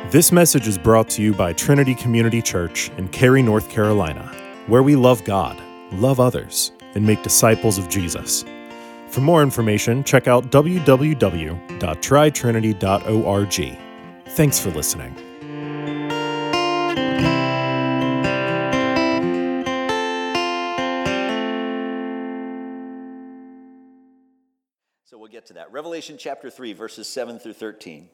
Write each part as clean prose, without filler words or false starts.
This message is brought to you by Trinity Community Church in Cary, North Carolina, where we love God, love others, and make disciples of Jesus. For more information, check out www.tritrinity.org. Thanks for listening. So we'll get to that. Revelation chapter 3, verses 7 through 13.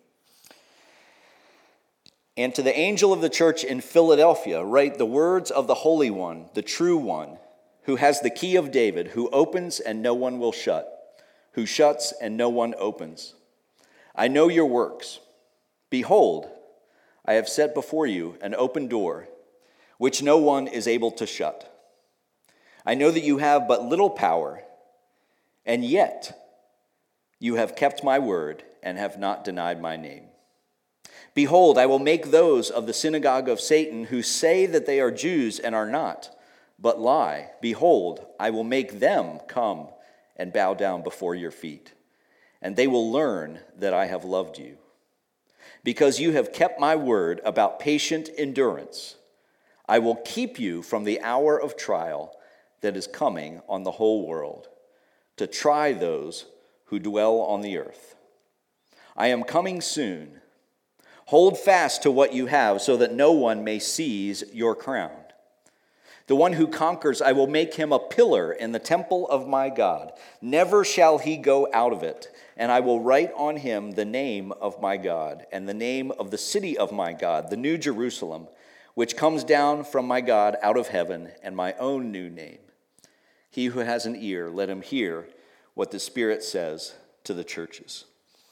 And to the angel of the church in Philadelphia, write the words of the Holy One, the true One, who has the key of David, who opens and no one will shut, who shuts and no one opens. I know your works. Behold, I have set before you an open door, which no one is able to shut. I know that you have but little power, and yet you have kept my word and have not denied my name. Behold, I will make those of the synagogue of Satan who say that they are Jews and are not, but lie. Behold, I will make them come and bow down before your feet, and they will learn that I have loved you. Because you have kept my word about patient endurance, I will keep you from the hour of trial that is coming on the whole world, to try those who dwell on the earth. I am coming soon. Hold fast to what you have, so that no one may seize your crown. The one who conquers, I will make him a pillar in the temple of my God. Never shall he go out of it. And I will write on him the name of my God, and the name of the city of my God, the New Jerusalem, which comes down from my God out of heaven, and my own new name. He who has an ear, let him hear what the Spirit says to the churches.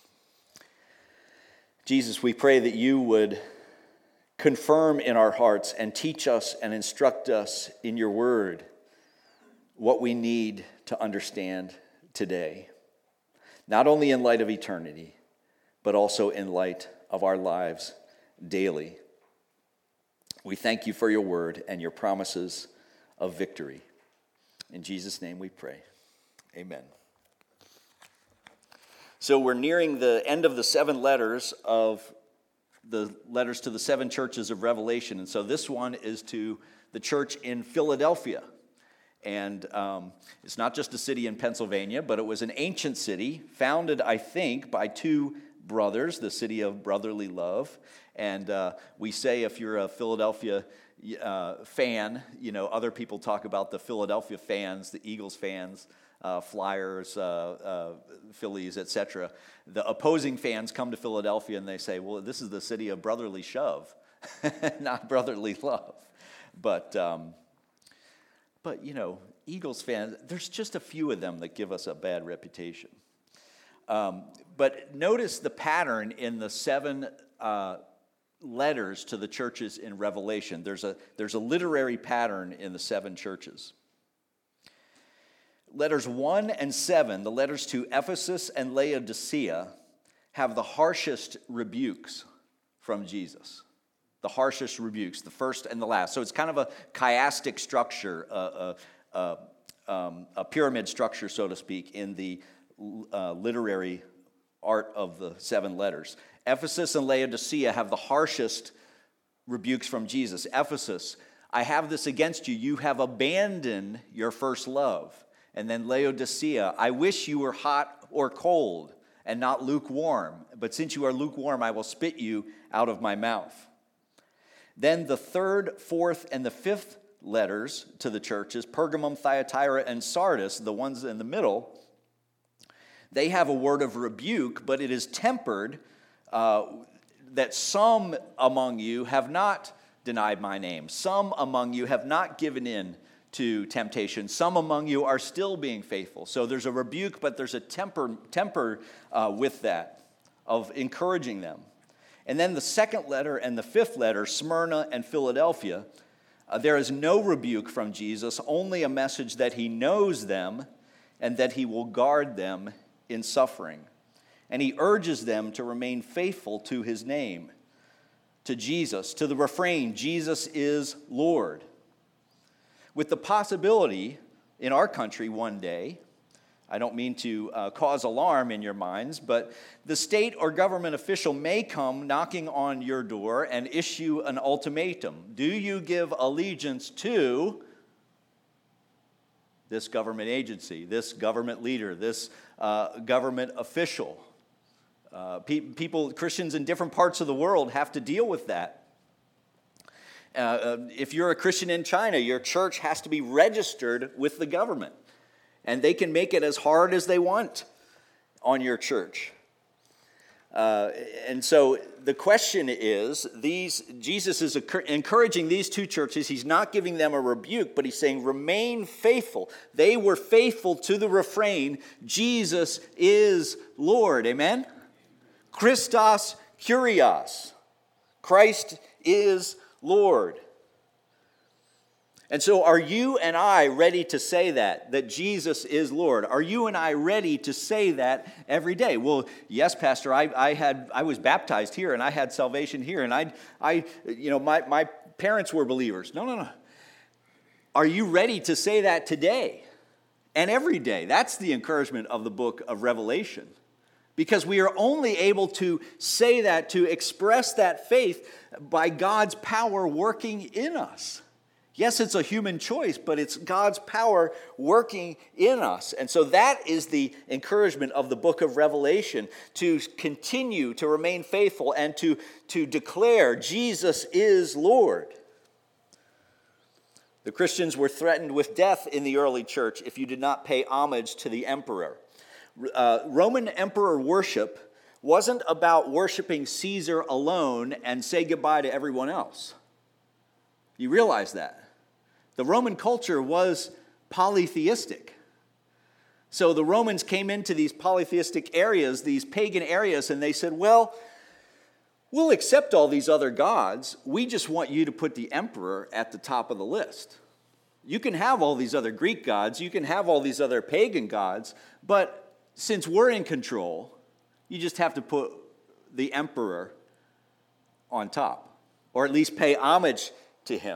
Jesus, we pray that you would confirm in our hearts and teach us and instruct us in your word what we need to understand today, not only in light of eternity, but also in light of our lives daily. We thank you for your word and your promises of victory. In Jesus' name we pray. Amen. So we're nearing the end of the 7 letters of the letters to the 7 churches of Revelation. And so this one is to the church in Philadelphia. And it's not just a city in Pennsylvania, but it was an ancient city founded, I think, by 2 brothers, the city of brotherly love. And we say if you're a Philadelphia fan, you know, other people talk about the Philadelphia fans, the Eagles fans, Flyers, Phillies, etc. The opposing fans come to Philadelphia and they say, well, this is the city of brotherly shove, not brotherly love. But you know, Eagles fans, there's just a few of them that give us a bad reputation. But notice the pattern in the 7 letters to the churches in Revelation. There's a literary pattern in the 7 churches. Letters 1 and 7, the letters to Ephesus and Laodicea, have the harshest rebukes from Jesus. The harshest rebukes, the first and the last. So it's kind of a chiastic structure, a pyramid structure, so to speak, in the literary art of the 7 letters. Ephesus and Laodicea have the harshest rebukes from Jesus. Ephesus, I have this against you. You have abandoned your first love. And then Laodicea, I wish you were hot or cold and not lukewarm. But since you are lukewarm, I will spit you out of my mouth. Then the 3rd, 4th, and the 5th letters to the churches, Pergamum, Thyatira, and Sardis, the ones in the middle, they have a word of rebuke, but it is tempered that some among you have not denied my name. Some among you have not given in to temptation. Some among you are still being faithful. So there's a rebuke, but there's a temper with that, of encouraging them. And then the 2nd letter and the 5th letter, Smyrna and Philadelphia, there is no rebuke from Jesus, only a message that he knows them and that he will guard them in suffering. And he urges them to remain faithful to his name, to Jesus, to the refrain, Jesus is Lord. With the possibility in our country one day, I don't mean to cause alarm in your minds, but the state or government official may come knocking on your door and issue an ultimatum. Do you give allegiance to this government agency, this government leader, this government official? Christians in different parts of the world have to deal with that. If you're a Christian in China, your church has to be registered with the government. And they can make it as hard as they want on your church. And so the question is, Jesus is encouraging these two churches. He's not giving them a rebuke, but he's saying, remain faithful. They were faithful to the refrain, Jesus is Lord. Amen? Christos Kyrios. Christ is Lord. And so are you and I ready to say that Jesus is Lord? Are you and I ready to say that every day? Well, yes, Pastor, I was baptized here and I had salvation here and my parents were believers. No. Are you ready to say that today and every day? That's the encouragement of the book of Revelation. Because we are only able to say that, to express that faith by God's power working in us. Yes, it's a human choice, but it's God's power working in us. And so that is the encouragement of the book of Revelation, to continue to remain faithful and to declare Jesus is Lord. The Christians were threatened with death in the early church if you did not pay homage to the emperor. Roman emperor worship wasn't about worshiping Caesar alone and say goodbye to everyone else. You realize that. The Roman culture was polytheistic. So the Romans came into these polytheistic areas, these pagan areas, and they said, well, we'll accept all these other gods. We just want you to put the emperor at the top of the list. You can have all these other Greek gods, you can have all these other pagan gods, but since we're in control, you just have to put the emperor on top, or at least pay homage to him.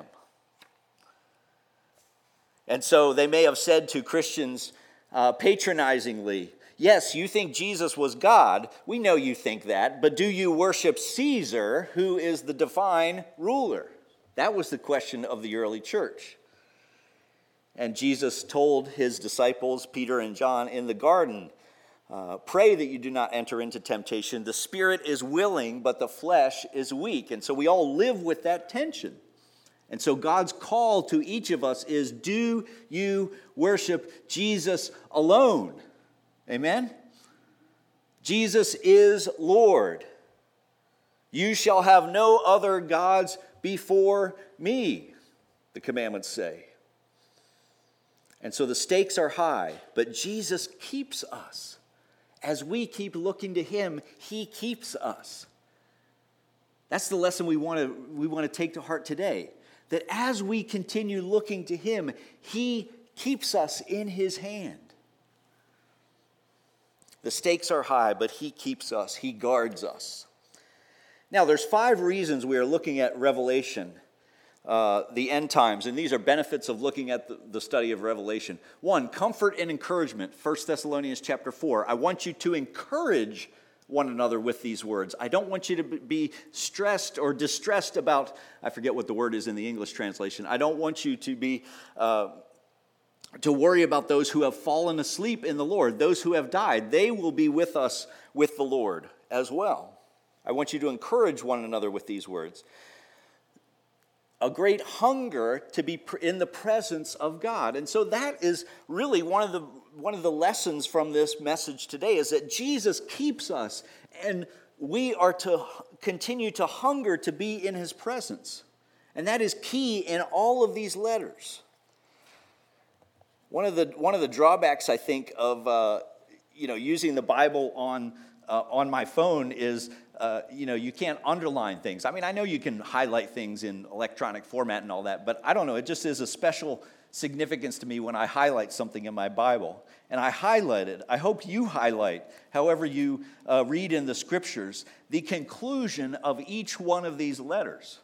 And so they may have said to Christians patronizingly, yes, you think Jesus was God. We know you think that. But do you worship Caesar, who is the divine ruler? That was the question of the early church. And Jesus told his disciples, Peter and John, in the garden, pray that you do not enter into temptation. The spirit is willing, but the flesh is weak. And so we all live with that tension. And so God's call to each of us is, do you worship Jesus alone? Amen? Jesus is Lord. You shall have no other gods before me, the commandments say. And so the stakes are high, but Jesus keeps us. As we keep looking to him, he keeps us. That's the lesson we want to take to heart today. That as we continue looking to him, he keeps us in his hand. The stakes are high, but he keeps us. He guards us. Now, there's 5 reasons we are looking at Revelation, the end times, and these are benefits of looking at the study of Revelation. 1, comfort and encouragement. 1 Thessalonians chapter 4. I want you to encourage one another with these words. I don't want you to be stressed or distressed about, I forget what the word is in the English translation. I don't want you to be to worry about those who have fallen asleep in the Lord, those who have died. They will be with us with the Lord as well. I want you to encourage one another with these words. A great hunger to be in the presence of God. And so that is really one of the lessons from this message today, is that Jesus keeps us, and we are to continue to hunger to be in his presence. And that is key in all of these letters. One of the drawbacks, I think, of using the Bible on my phone is you can't underline things. I mean, I know you can highlight things in electronic format and all that, but I don't know. It just is a special significance to me when I highlight something in my Bible. And I highlighted, I hope you highlight, however you read in the scriptures, the conclusion of each one of these letters.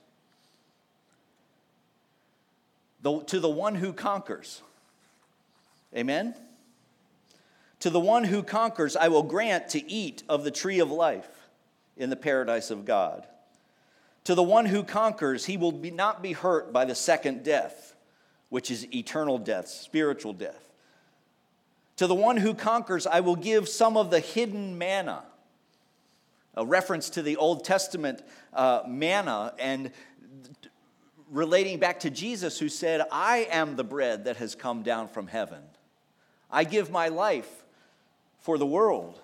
To the one who conquers. Amen? To the one who conquers, I will grant to eat of the tree of life in the paradise of God. To the one who conquers, he will not be hurt by the second death, which is eternal death, spiritual death. To the one who conquers, I will give some of the hidden manna. A reference to the Old Testament manna, and relating back to Jesus, who said, I am the bread that has come down from heaven. I give my life for the world.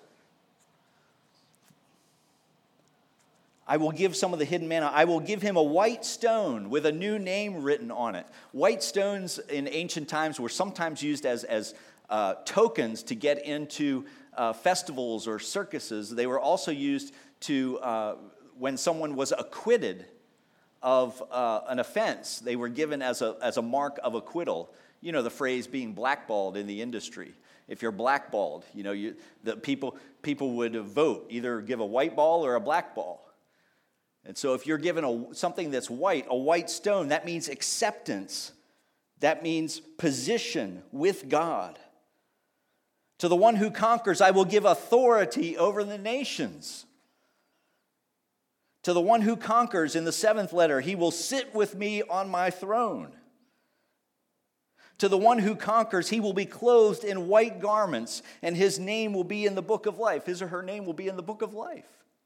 I will give some of the hidden manna. I will give him a white stone with a new name written on it. White stones in ancient times were sometimes used as tokens to get into festivals or circuses. They were also used to, when someone was acquitted of an offense, they were given as a mark of acquittal. You know the phrase being blackballed in the industry. If you're blackballed, the people would vote, either give a white ball or a black ball. And so if you're given something that's white, a white stone, that means acceptance. That means position with God. To the one who conquers, I will give authority over the nations. To the one who conquers, in the seventh letter, he will sit with me on my throne. To the one who conquers, he will be clothed in white garments, and his name will be in the book of life. His or her name will be in the book of life.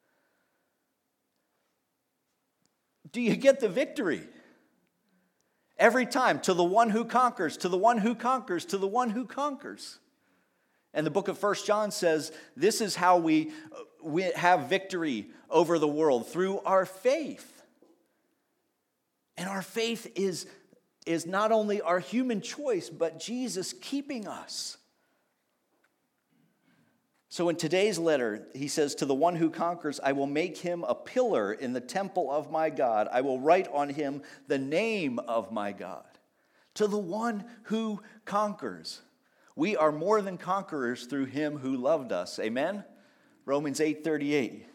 Do you get the victory? Every time, to the one who conquers, to the one who conquers, to the one who conquers. And the book of 1 John says, this is how we have victory over the world, through our faith. And our faith is not only our human choice, but Jesus keeping us. So in today's letter, he says, to the one who conquers, I will make him a pillar in the temple of my God. I will write on him the name of my God. To the one who conquers. We are more than conquerors through him who loved us. Amen? Romans 8:38.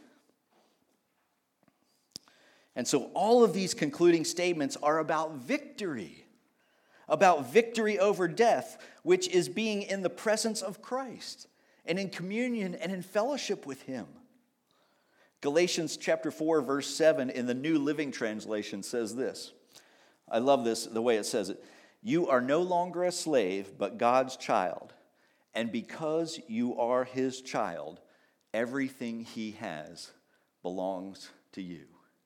And so all of these concluding statements are about victory over death, which is being in the presence of Christ and in communion and in fellowship with him. Galatians chapter 4, verse 7 in the New Living Translation says this. I love this, the way it says it. You are no longer a slave, but God's child. And because you are his child, everything he has belongs to you.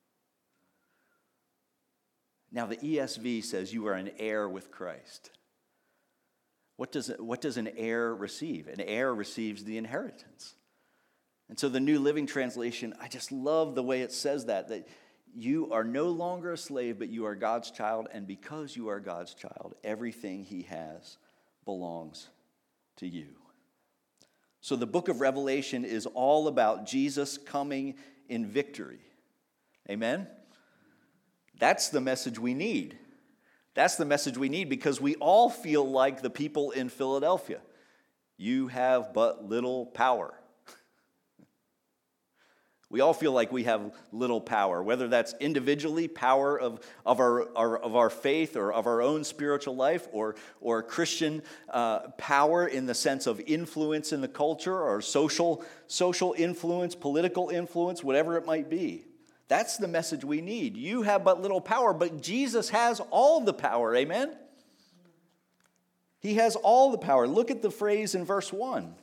Now the ESV says you are an heir with Christ. What does an heir receive? An heir receives the inheritance. And so the New Living Translation, I just love the way it says that you are no longer a slave, but you are God's child, and because you are God's child, everything he has belongs to you. So the book of Revelation is all about Jesus coming in victory. Amen? That's the message we need. That's the message we need because we all feel like the people in Philadelphia. You have but little power. We all feel like we have little power, whether that's individually power of our faith or of our own spiritual life, or Christian power in the sense of influence in the culture, or social influence, political influence, whatever it might be. That's the message we need. You have but little power, but Jesus has all the power. Amen? He has all the power. Look at the phrase in verse 1.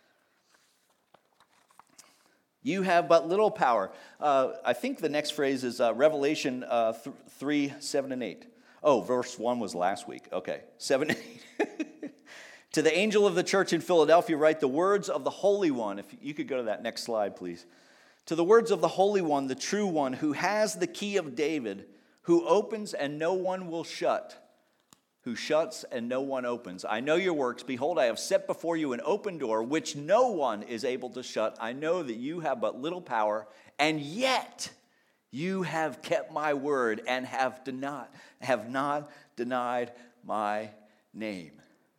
You have but little power. I think the next phrase is Revelation 3, 7, and 8. Oh, verse 1 was last week. Okay, 7 and 8. To the angel of the church in Philadelphia write the words of the Holy One. If you could go to that next slide, please. To the words of the Holy One, the true one, who has the key of David, who opens and no one will shut, who shuts and no one opens. I know your works. Behold, I have set before you an open door, which no one is able to shut. I know that you have but little power, and yet you have kept my word and have not denied my name.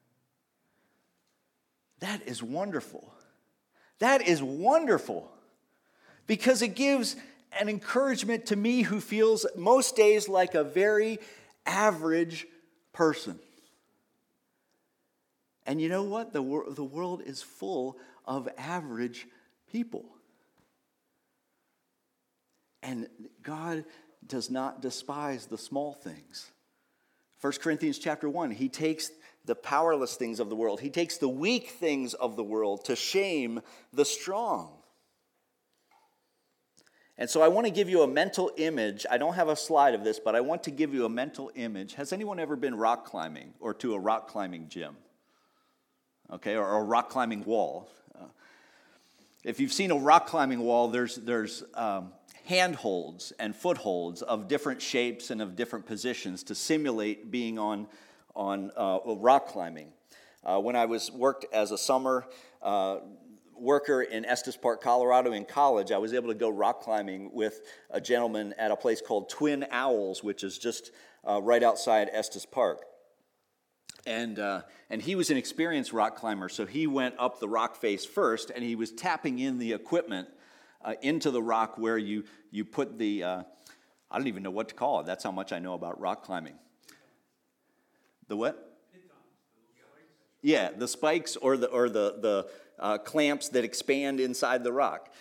That is wonderful. That is wonderful. Because it gives an encouragement to me who feels most days like a very average person. And you know what? The world is full of average people. And God does not despise the small things. 1 Corinthians chapter 1, he takes the powerless things of the world. He takes the weak things of the world to shame the strong. And so I want to give you a mental image. I don't have a slide of this, but I want to give you a mental image. Has anyone ever been rock climbing or to a rock climbing gym? Okay, or a rock climbing wall. If you've seen a rock climbing wall, there's handholds and footholds of different shapes and of different positions to simulate being on rock climbing. When I worked as a summer worker in Estes Park, Colorado in college, I was able to go rock climbing with a gentleman at a place called Twin Owls, which is just right outside Estes Park. And he was an experienced rock climber, so he went up the rock face first, and he was tapping in the equipment into the rock where you put the, I don't even know what to call it. That's how much I know about rock climbing. The what? Yeah, the spikes or the clamps that expand inside the rock.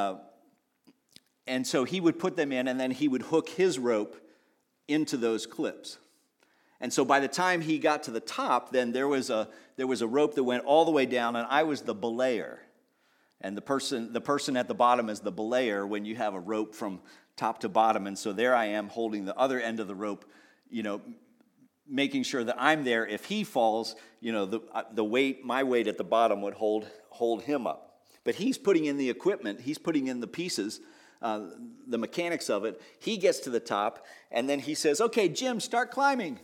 And so he would put them in, and then he would hook his rope into those clips. And so by the time he got to the top, then there was a rope that went all the way down, and I was the belayer. And the person at the bottom is the belayer when you have a rope from top to bottom. And so there I am holding the other end of the rope, making sure that I'm there. If he falls, the weight, my weight at the bottom would hold him up. But he's putting in the equipment, he's putting in the pieces, the mechanics of it. He gets to the top, and then he says, "Okay, Jim, start climbing."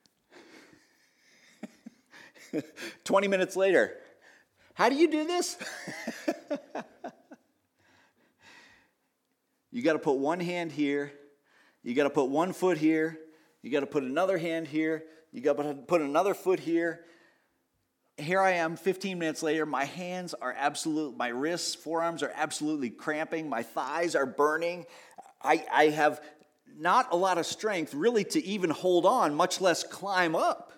20 minutes later, "How do you do this?" You got to put one hand here. You got to put one foot here. You got to put another hand here. You got to put another foot here. Here I am 15 minutes later. My hands are my wrists, forearms are absolutely cramping. My thighs are burning. I have not a lot of strength really to even hold on, much less climb up.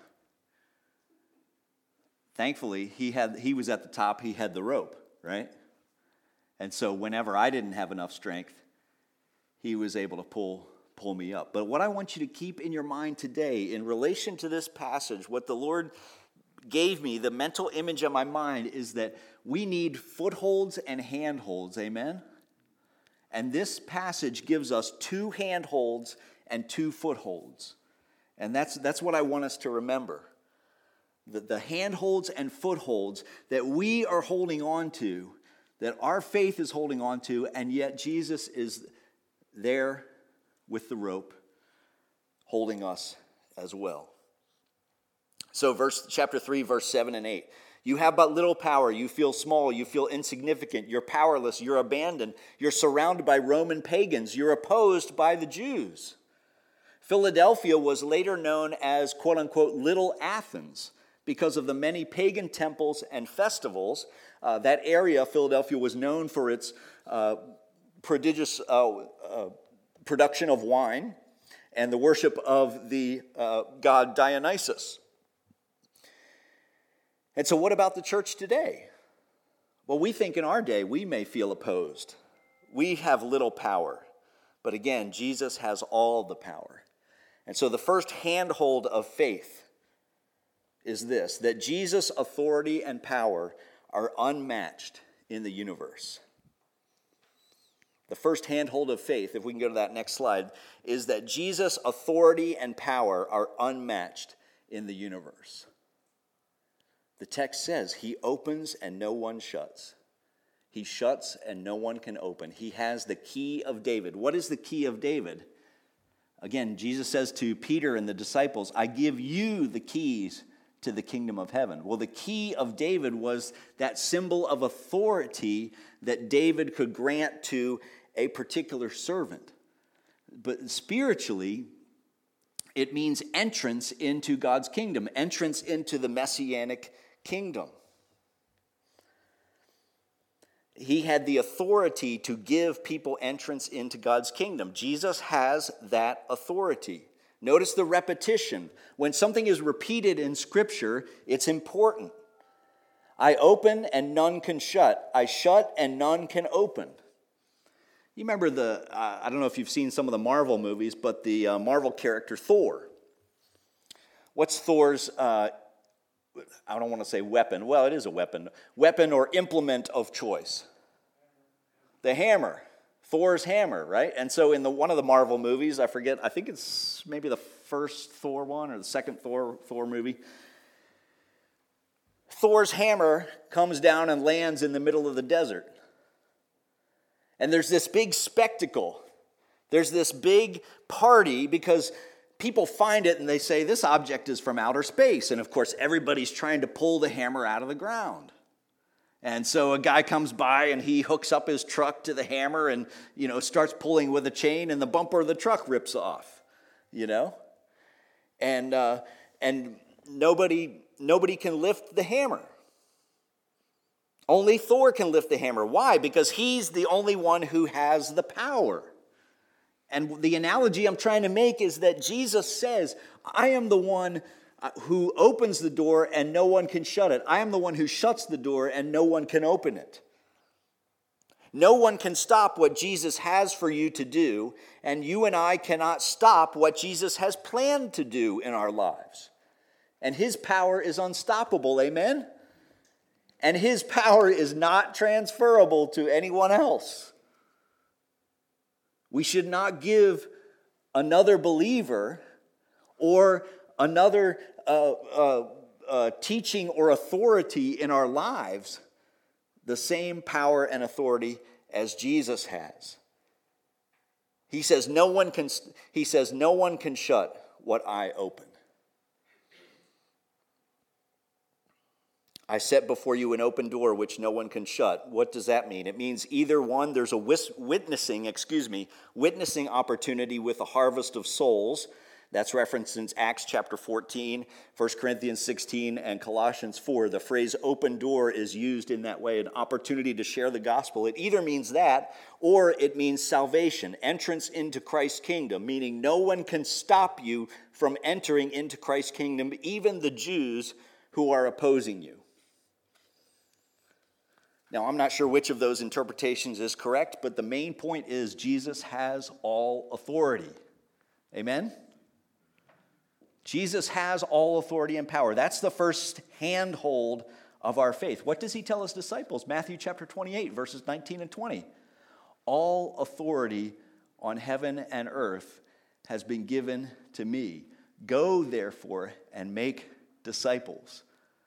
Thankfully, he was at the top. He had the rope, right? And so whenever I didn't have enough strength, he was able to pull me up. But what I want you to keep in your mind today in relation to this passage, what the Lord gave me, the mental image of my mind, is that we need footholds and handholds, amen? And this passage gives us 2 handholds and 2 footholds. And that's what I want us to remember. The handholds and footholds that we are holding on to, that our faith is holding on to, and yet Jesus is there with the rope holding us as well. So chapter 3, verse 7 and 8. You have but little power. You feel small. You feel insignificant. You're powerless. You're abandoned. You're surrounded by Roman pagans. You're opposed by the Jews. Philadelphia was later known as, quote unquote, Little Athens, because of the many pagan temples and festivals. That area, Philadelphia, was known for its prodigious production of wine and the worship of the god Dionysus. And so what about the church today? Well, we think in our day we may feel opposed. We have little power. But again, Jesus has all the power. And so the first handhold of faith is this, that Jesus' authority and power are unmatched in the universe. The first handhold of faith, if we can go to that next slide, is that Jesus' authority and power are unmatched in the universe. The text says, he opens and no one shuts. He shuts and no one can open. He has the key of David. What is the key of David? Again, Jesus says to Peter and the disciples, I give you the keys to the kingdom of heaven. Well, the key of David was that symbol of authority that David could grant to a particular servant. But spiritually, it means entrance into God's kingdom, entrance into the messianic kingdom. He had the authority to give people entrance into God's kingdom. Jesus has that authority. Notice the repetition. When something is repeated in Scripture, it's important. I open and none can shut. I shut and none can open. You remember I don't know if you've seen some of the Marvel movies, but the Marvel character Thor. What's Thor's, I don't want to say weapon. Well, it is a weapon. Weapon or implement of choice. The hammer. Thor's hammer, right? And so in one of the Marvel movies, I think it's maybe the first Thor one or the second Thor movie, Thor's hammer comes down and lands in the middle of the desert. And there's this big spectacle. There's this big party because people find it and they say, this object is from outer space. And of course, everybody's trying to pull the hammer out of the ground. And so a guy comes by and he hooks up his truck to the hammer and, starts pulling with a chain, and the bumper of the truck rips off, And nobody can lift the hammer. Only Thor can lift the hammer. Why? Because he's the only one who has the power. And the analogy I'm trying to make is that Jesus says, I am the one who opens the door and no one can shut it. I am the one who shuts the door and no one can open it. No one can stop what Jesus has for you to do, and you and I cannot stop what Jesus has planned to do in our lives. And his power is unstoppable, amen? And his power is not transferable to anyone else. We should not give another believer or another teaching or authority in our lives the same power and authority as Jesus has. He says no one can shut what I open. I set before you an open door which no one can shut. What does that mean? It means either one, there's a witnessing opportunity with a harvest of souls. That's referenced in Acts chapter 14, 1 Corinthians 16, and Colossians 4. The phrase open door is used in that way, an opportunity to share the gospel. It either means that or it means salvation, entrance into Christ's kingdom, meaning no one can stop you from entering into Christ's kingdom, even the Jews who are opposing you. Now, I'm not sure which of those interpretations is correct, but the main point is Jesus has all authority. Amen? Jesus has all authority and power. That's the first handhold of our faith. What does he tell his disciples? Matthew chapter 28, verses 19 and 20. All authority on heaven and earth has been given to me. Go, therefore, and make disciples.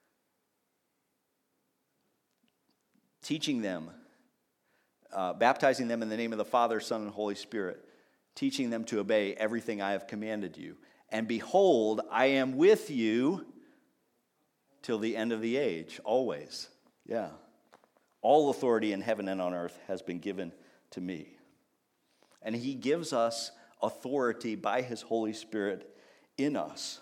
Teaching them, baptizing them in the name of the Father, Son, and Holy Spirit, teaching them to obey everything I have commanded you. And behold, I am with you till the end of the age, always. Yeah. All authority in heaven and on earth has been given to me. And he gives us authority by his Holy Spirit in us.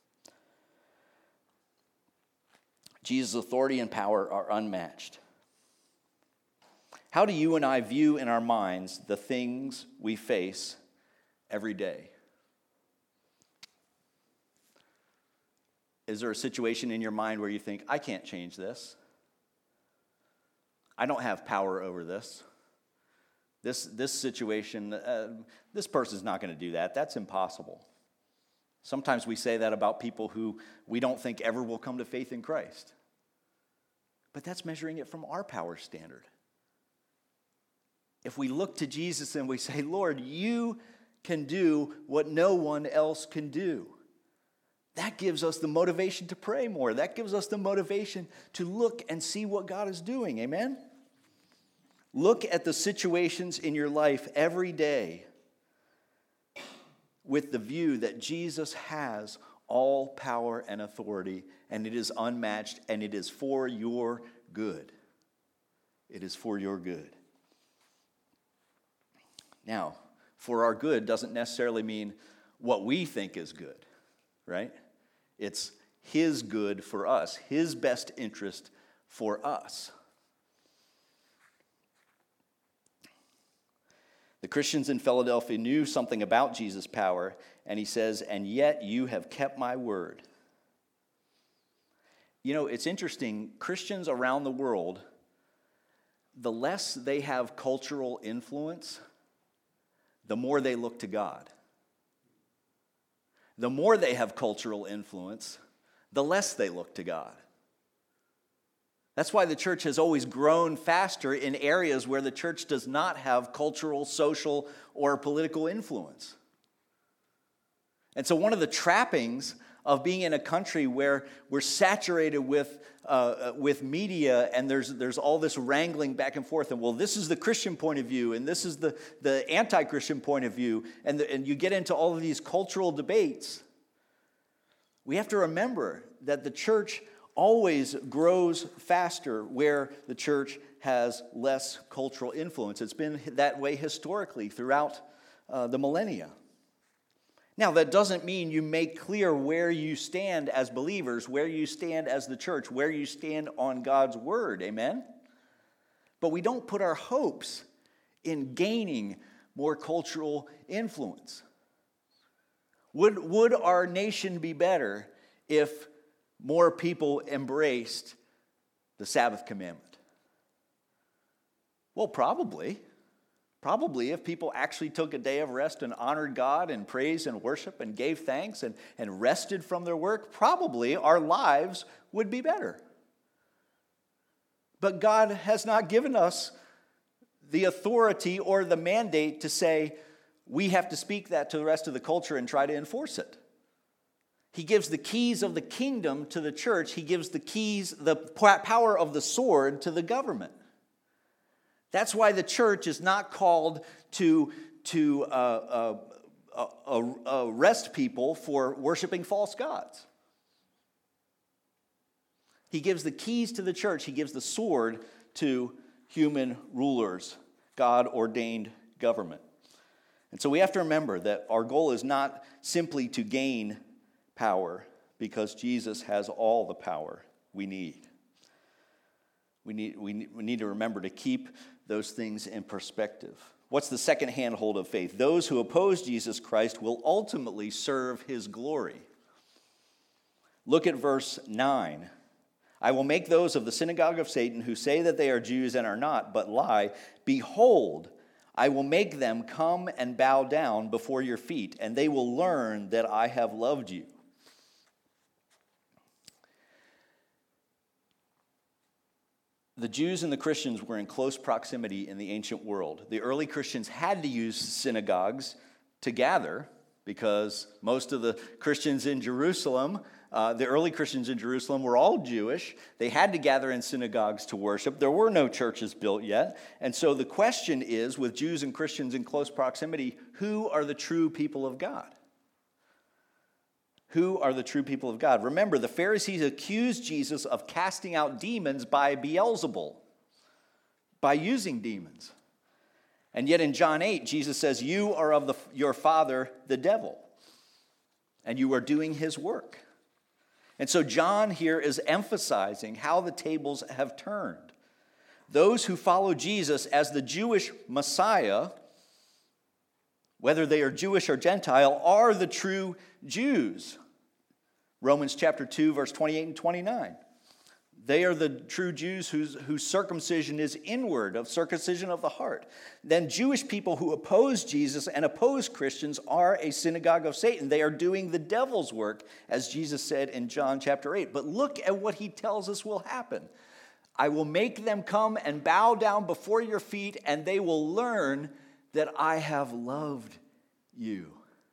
Jesus' authority and power are unmatched. How do you and I view in our minds the things we face every day? Is there a situation in your mind where you think, I can't change this? I don't have power over this. This situation, this person's not going to do that. That's impossible. Sometimes we say that about people who we don't think ever will come to faith in Christ. But that's measuring it from our power standard. If we look to Jesus and we say, Lord, you can do what no one else can do, that gives us the motivation to pray more. That gives us the motivation to look and see what God is doing. Amen? Look at the situations in your life every day with the view that Jesus has all power and authority, and it is unmatched, and it is for your good. It is for your good. Now, for our good doesn't necessarily mean what we think is good, right? It's his good for us, his best interest for us. The Christians in Philadelphia knew something about Jesus' power, and he says, and yet you have kept my word. It's interesting. Christians around the world, the less they have cultural influence, the more they look to God. The more they have cultural influence, the less they look to God. That's why the church has always grown faster in areas where the church does not have cultural, social, or political influence. And so one of the trappings of being in a country where we're saturated with media, and there's all this wrangling back and forth, and well, this is the Christian point of view, and this is the anti-Christian point of view, and you get into all of these cultural debates. We have to remember that the church always grows faster where the church has less cultural influence. It's been that way historically throughout the millennia. Now, that doesn't mean you make clear where you stand as believers, where you stand as the church, where you stand on God's word, amen? But we don't put our hopes in gaining more cultural influence. Would our nation be better if more people embraced the Sabbath commandment? Well, probably. Probably if people actually took a day of rest and honored God and praised and worshiped and gave thanks and rested from their work, probably our lives would be better. But God has not given us the authority or the mandate to say we have to speak that to the rest of the culture and try to enforce it. He gives the keys of the kingdom to the church. He gives the keys, the power of the sword to the government. That's why the church is not called to arrest people for worshiping false gods. He gives the keys to the church. He gives the sword to human rulers, God-ordained government. And so we have to remember that our goal is not simply to gain power, because Jesus has all the power we need. We need to remember to keep those things in perspective. What's the second handhold of faith? Those who oppose Jesus Christ will ultimately serve his glory. Look at verse 9. I will make those of the synagogue of Satan who say that they are Jews and are not, but lie. Behold, I will make them come and bow down before your feet, and they will learn that I have loved you. The Jews and the Christians were in close proximity in the ancient world. The early Christians had to use synagogues to gather because most of the Christians in Jerusalem, the early Christians in Jerusalem were all Jewish. They had to gather in synagogues to worship. There were no churches built yet. And so the question is, with Jews and Christians in close proximity, who are the true people of God? Who are the true people of God? Remember, the Pharisees accused Jesus of casting out demons by Beelzebul, by using demons. And yet in John 8, Jesus says, you are of your father, the devil, and you are doing his work. And so John here is emphasizing how the tables have turned. Those who follow Jesus as the Jewish Messiah, whether they are Jewish or Gentile, are the true Jews. Romans chapter 2, verse 28 and 29. They are the true Jews whose circumcision is inward, of circumcision of the heart. Then Jewish people who oppose Jesus and oppose Christians are a synagogue of Satan. They are doing the devil's work, as Jesus said in John chapter 8. But look at what he tells us will happen. I will make them come and bow down before your feet, and they will learn that I have loved you.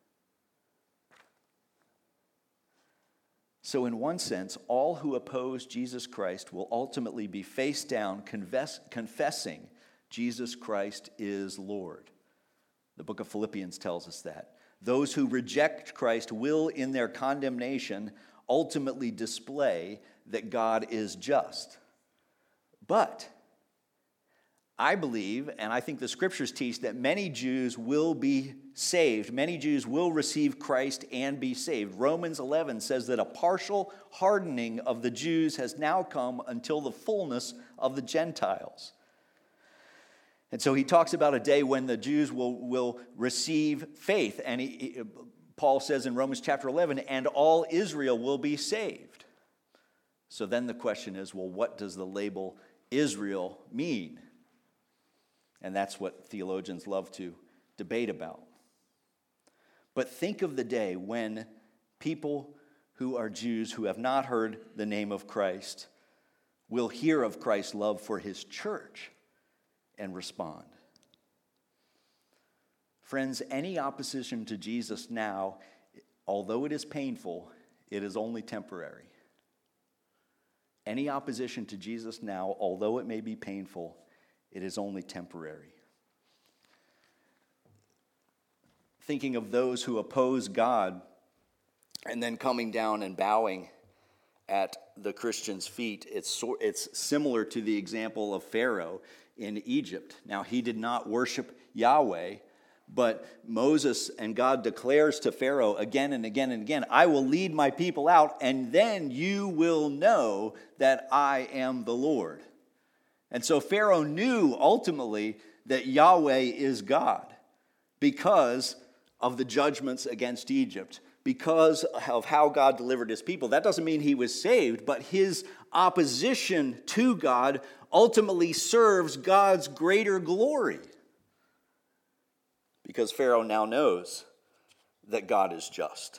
So in one sense, all who oppose Jesus Christ will ultimately be face down, confessing Jesus Christ is Lord. The book of Philippians tells us that. Those who reject Christ will, in their condemnation, ultimately display that God is just. But I believe, and I think the scriptures teach, that many Jews will be saved. Many Jews will receive Christ and be saved. Romans 11 says that a partial hardening of the Jews has now come until the fullness of the Gentiles. And so he talks about a day when the Jews will receive faith. And Paul says in Romans chapter 11, and all Israel will be saved. So then the question is, well, what does the label Israel mean? And that's what theologians love to debate about. But think of the day when people who are Jews who have not heard the name of Christ will hear of Christ's love for his church and respond. Friends, any opposition to Jesus now, although it is painful, it is only temporary. Any opposition to Jesus now, although it may be painful, it is only temporary. Thinking of those who oppose God and then coming down and bowing at the Christians' feet, it's similar to the example of Pharaoh in Egypt. Now, he did not worship Yahweh, but Moses and God declares to Pharaoh again and again and again, I will lead my people out, and then you will know that I am the Lord. And so Pharaoh knew ultimately that Yahweh is God because of the judgments against Egypt, because of how God delivered his people. That doesn't mean he was saved, but his opposition to God ultimately serves God's greater glory. Because Pharaoh now knows that God is just.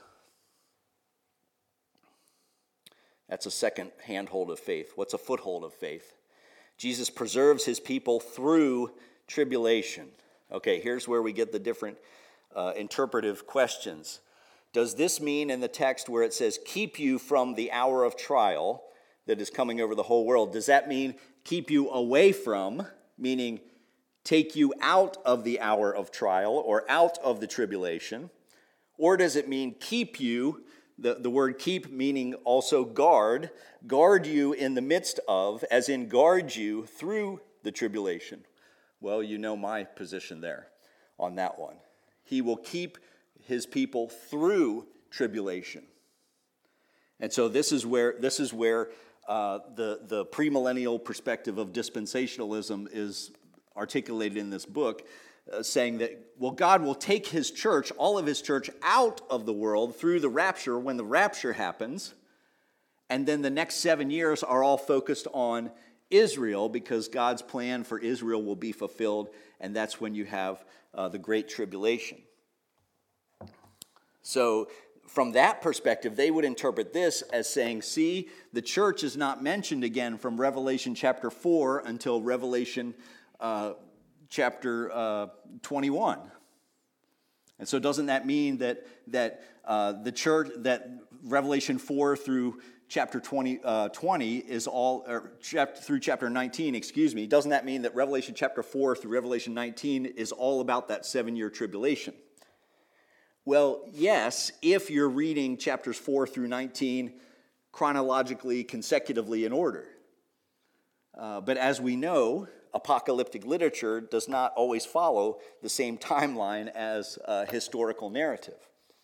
That's a second handhold of faith. What's a foothold of faith? Jesus preserves his people through tribulation. Okay, here's where we get the different interpretive questions. Does this mean in the text where it says, keep you from the hour of trial that is coming over the whole world, does that mean keep you away from, meaning take you out of the hour of trial or out of the tribulation? Or does it mean keep you, the word keep meaning also guard you in the midst of, as in guard you through the tribulation? Well, you know my position there on that one. He will keep his people through tribulation. And so this is where the premillennial perspective of dispensationalism is articulated in this book, saying that, well, God will take his church, all of his church, out of the world through the rapture when the rapture happens, and then the next 7 years are all focused on Israel because God's plan for Israel will be fulfilled, and that's when you have the Great Tribulation. So from that perspective, they would interpret this as saying, see, the church is not mentioned again from Revelation chapter 4 until Revelation chapter 21. And so doesn't that mean that the church, that Revelation 4 through chapter 20 is all, or through chapter 19, doesn't that mean that Revelation chapter 4 through Revelation 19 is all about that 7-year tribulation? Well, yes, if you're reading chapters 4 through 19 chronologically, consecutively in order. But as we know, apocalyptic literature does not always follow the same timeline as historical narrative.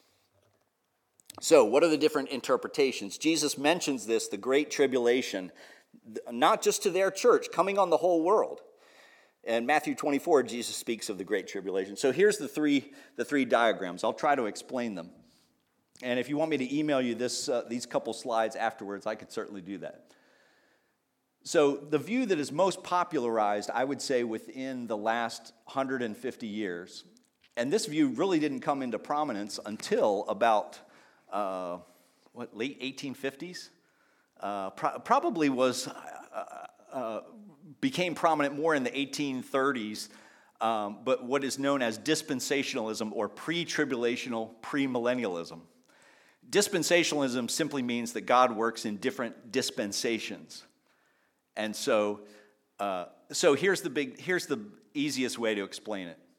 So what are the different interpretations? Jesus mentions this, the Great Tribulation, not just to their church, coming on the whole world. In Matthew 24, Jesus speaks of the Great Tribulation. So here's the three diagrams. I'll try to explain them. And if you want me to email you these couple slides afterwards, I could certainly do that. So the view that is most popularized, I would say, within the last 150 years, and this view really didn't come into prominence until about, late 1850s? Probably was... became prominent more in the 1830s, but what is known as dispensationalism or pre-tribulational premillennialism. Dispensationalism simply means that God works in different dispensations. And so here's the easiest way to explain it.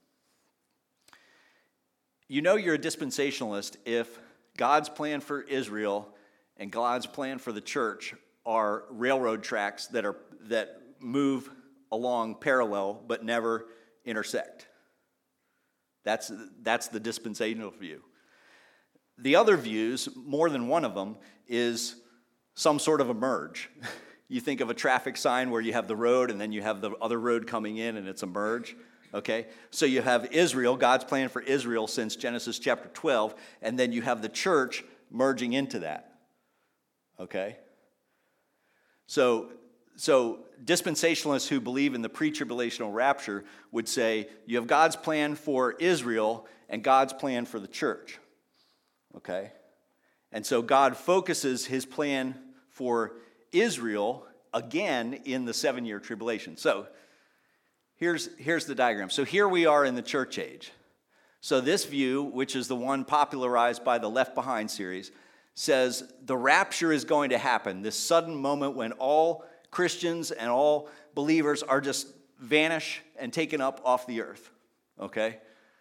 You know you're a dispensationalist if God's plan for Israel and God's plan for the church are railroad tracks that move along parallel but never intersect. That's the dispensational view. The other views, more than one of them, is some sort of a merge. You think of a traffic sign where you have the road and then you have the other road coming in and it's a merge. Okay? So you have Israel, God's plan for Israel since Genesis chapter 12, and then you have the church merging into that. Okay? So dispensationalists who believe in the pre-tribulational rapture would say you have God's plan for Israel and God's plan for the church. Okay? And so God focuses his plan for Israel again in the 7-year tribulation. So here's the diagram. So here we are in the church age. So this view, which is the one popularized by the Left Behind series, says the rapture is going to happen, this sudden moment when all Christians and all believers are just vanish and taken up off the earth, okay?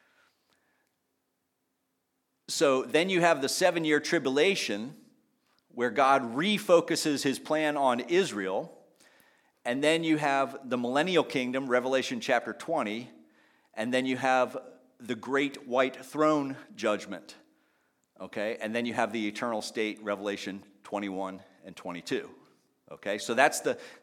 So then you have the 7-year tribulation where God refocuses his plan on Israel, and then you have the millennial kingdom, Revelation chapter 20, and then you have the great white throne judgment, okay? And then you have the eternal state, Revelation 21 and 22, okay? So that's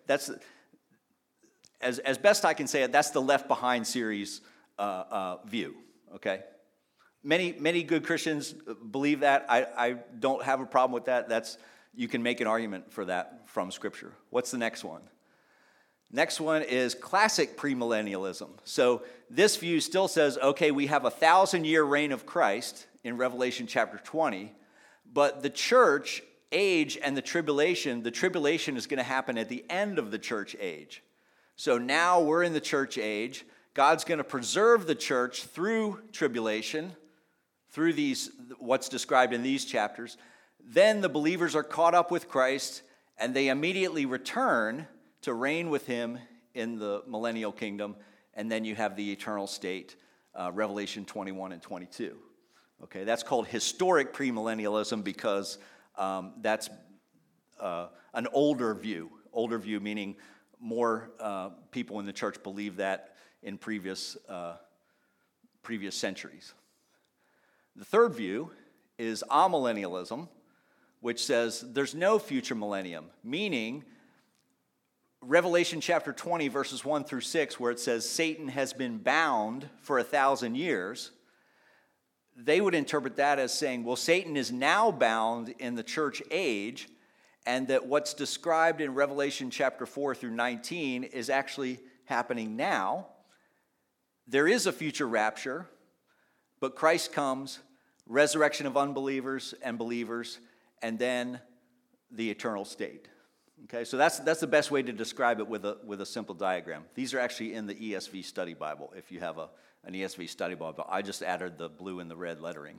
as best I can say it, that's the Left Behind series view, okay? Many good Christians believe that. I don't have a problem with that. You can make an argument for that from Scripture. What's the next one? Next one is classic premillennialism. So this view still says, okay, we have a 1,000-year reign of Christ in Revelation chapter 20, but the church age and the tribulation is going to happen at the end of the church age. So now we're in the church age. God's going to preserve the church through tribulation, through what's described in these chapters. Then the believers are caught up with Christ, and they immediately return to reign with him in the millennial kingdom, and then you have the eternal state, Revelation 21 and 22. Okay, that's called historic premillennialism because that's an older view meaning more people in the church believe that in previous centuries. The third view is amillennialism, which says there's no future millennium, meaning Revelation chapter 20, verses 1 through 6, where it says Satan has been bound for 1,000 years, they would interpret that as saying, well, Satan is now bound in the church age, and that what's described in Revelation chapter 4 through 19 is actually happening now. There is a future rapture, but Christ comes, resurrection of unbelievers and believers, and then the eternal state. Okay, so that's the best way to describe it with a simple diagram. These are actually in the ESV Study Bible. If you have an ESV Study Bible, I just added the blue and the red lettering.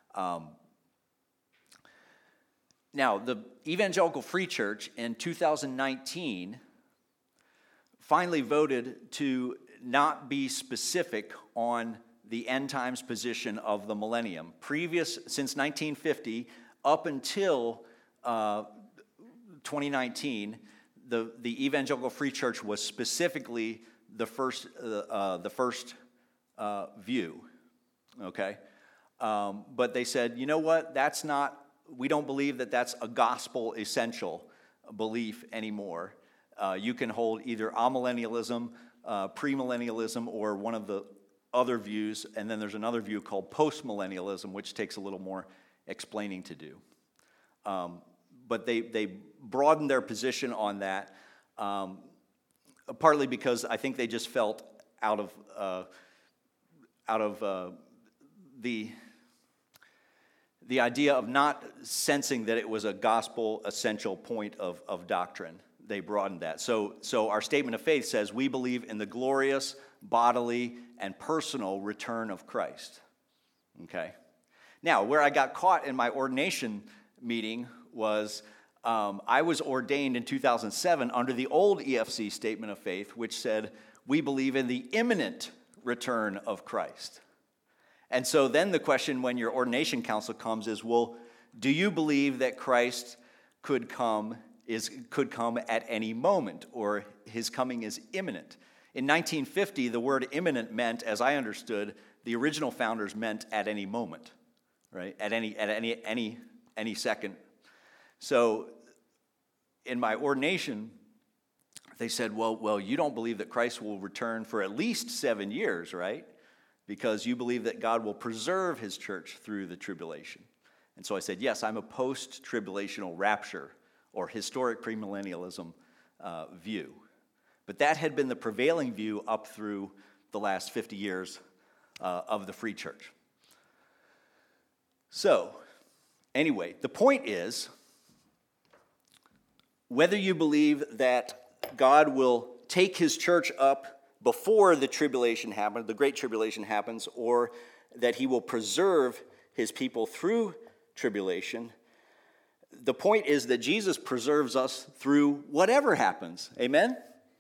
Now, the Evangelical Free Church in 2019 finally voted to not be specific on the end times position of the millennium. Since 1950 up until 2019, the Evangelical Free Church was specifically the first view, okay? But they said, you know what, we don't believe that that's a gospel essential belief anymore. You can hold either amillennialism, premillennialism, or one of the other views, and then there's another view called postmillennialism, which takes a little more explaining to do. But they broadened their position on that, partly because I think they just felt out of the idea of not sensing that it was a gospel essential point of doctrine. They broadened that. So our statement of faith says we believe in the glorious, bodily, and personal return of Christ. Okay? Now, where I got caught in my ordination meeting was I was ordained in 2007 under the old EFC statement of faith, which said we believe in the imminent return of Christ. And so then the question when your ordination council comes is, well, do you believe that Christ could come at any moment, or his coming is imminent? In 1950, the word imminent meant, as I understood, the original founders meant at any moment, right? At any second. So in my ordination, they said, well, you don't believe that Christ will return for at least 7 years, right? Because you believe that God will preserve his church through the tribulation. And so I said, yes, I'm a post-tribulational rapture or historic premillennialism view. But that had been the prevailing view up through the last 50 years of the free church. So, anyway, the point is, whether you believe that God will take his church up before the tribulation happens, the great tribulation happens, or that he will preserve his people through tribulation, the point is that Jesus preserves us through whatever happens. Amen?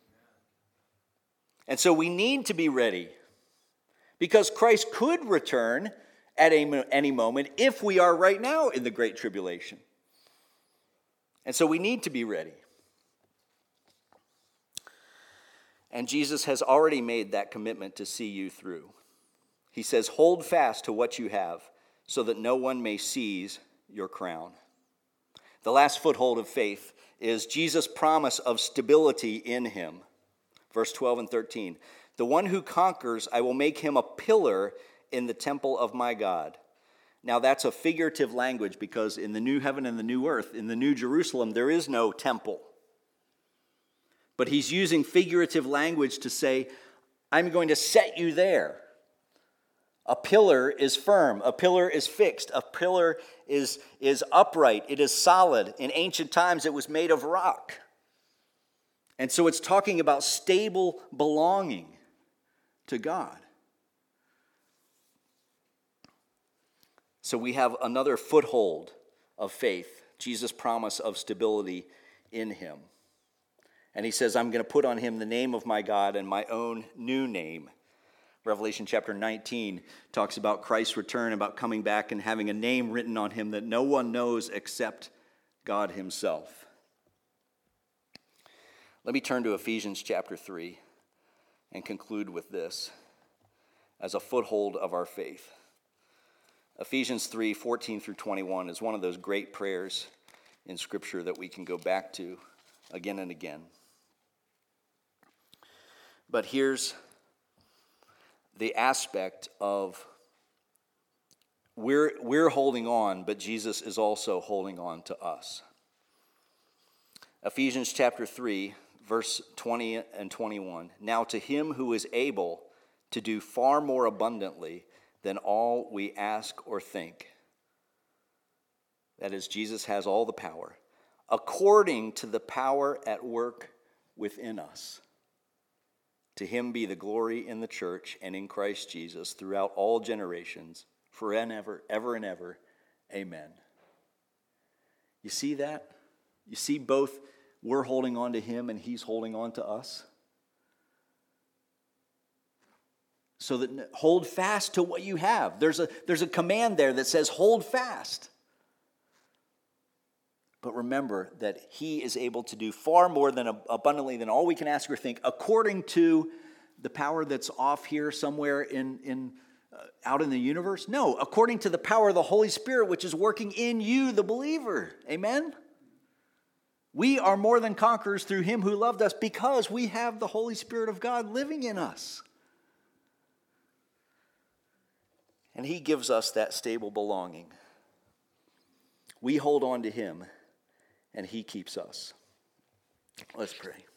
And so we need to be ready, because Christ could return at any moment if we are right now in the Great Tribulation. And so we need to be ready. And Jesus has already made that commitment to see you through. He says, hold fast to what you have, so that no one may seize your crown. The last foothold of faith is Jesus' promise of stability in him. Verse 12 and 13. The one who conquers, I will make him a pillar in the temple of my God. Now that's a figurative language, because in the new heaven and the new earth, in the new Jerusalem, there is no temple. But he's using figurative language to say, I'm going to set you there. A pillar is firm. A pillar is fixed. A pillar is upright. It is solid. In ancient times, it was made of rock. And so it's talking about stable belonging to God. So we have another foothold of faith, Jesus' promise of stability in him. And he says, I'm going to put on him the name of my God and my own new name. Revelation chapter 19 talks about Christ's return, about coming back and having a name written on him that no one knows except God himself. Let me turn to Ephesians chapter 3 and conclude with this as a foothold of our faith. Ephesians 3, 14 through 21 is one of those great prayers in Scripture that we can go back to again and again. But here's the aspect of we're holding on, but Jesus is also holding on to us. Ephesians chapter 3, verse 20 and 21. Now to him who is able to do far more abundantly than all we ask or think. That is, Jesus has all the power, according to the power at work within us. To him be the glory in the church and in Christ Jesus throughout all generations, forever, ever and ever. Amen. You see that? You see both we're holding on to him and he's holding on to us? So that hold fast to what you have. There's a command there that says hold fast. But remember that he is able to do far more than abundantly than all we can ask or think, according to the power that's off here somewhere out in the universe. No, according to the power of the Holy Spirit, which is working in you, the believer. Amen? We are more than conquerors through him who loved us, because we have the Holy Spirit of God living in us. And he gives us that stable belonging. We hold on to him, and he keeps us. Let's pray.